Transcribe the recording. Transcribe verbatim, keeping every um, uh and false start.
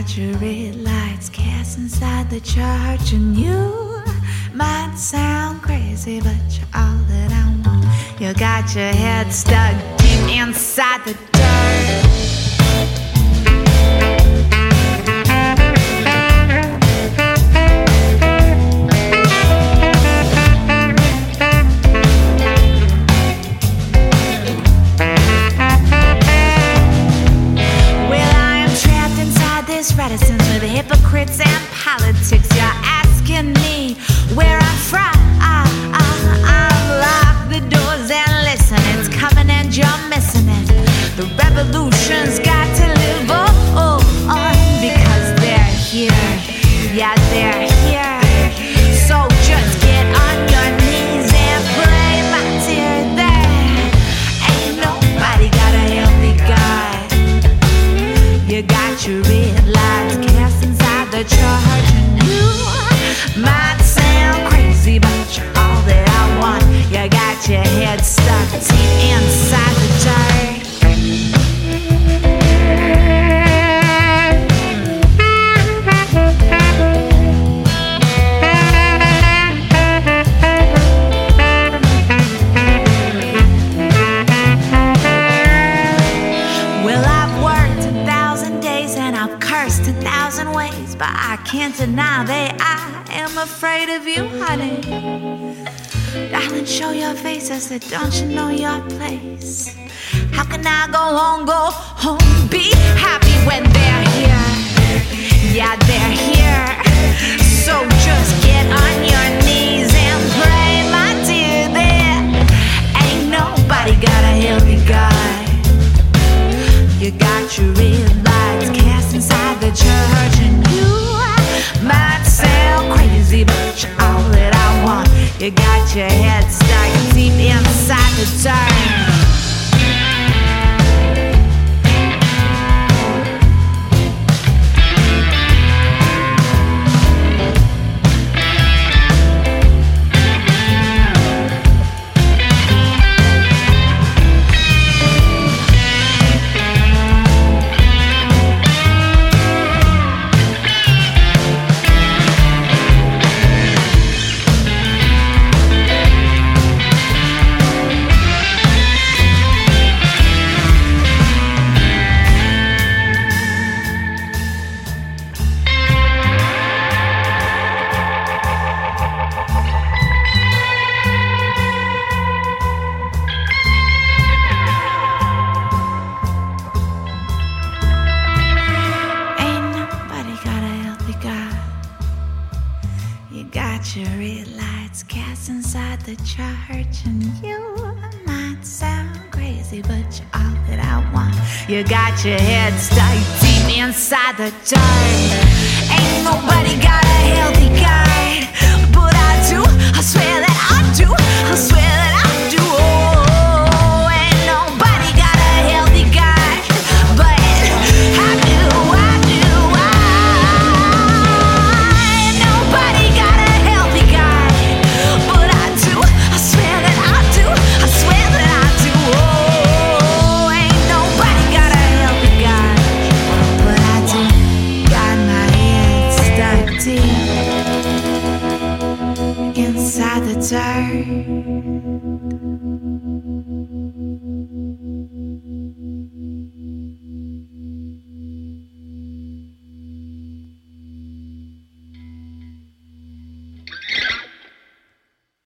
got your red lights cast inside the church, and you might sound crazy, but you're all that I want. You got your head stuck deep inside the dirt. Reticence with hypocrites and politics. You're asking me where I'm from. I, I, I've locked the doors and listen, it's coming and you're missing it. The revolution's got to live on, because they're here. Yeah, they're here. So just get on your knees and pray, my dear. There ain't nobody got a healthy God. You got your red lights cast inside the church, and you might sound crazy, but you're all that I want. You got your head stuck deep inside the dirt. A thousand ways, but I can't deny that I am afraid of you, honey. Darling, show your face. I said, don't you know your place? How can I go home, go home, be happy when they're here? Yeah, they're here. So just get on your knees and pray, my dear. There ain't nobody got a healthy God. You got your red lights cast inside the church, and you might sound crazy, but you're all that I want. You got your head stuck deep inside the dirt. You got your red lights cast inside the church, and you might sound crazy, but you're all that I want. You got your head stuck deep inside the dirt. Ain't nobody got a healthy guy, but I do. I swear that I do. I swear that I do. Oh, ain't nobody got a healthy guy, but I do. I do. I ain't nobody got a healthy guy, but I do. I swear that I do. I swear that I do. Oh, ain't nobody got a healthy guy, but I do. Got my head stuck deep inside the dirt.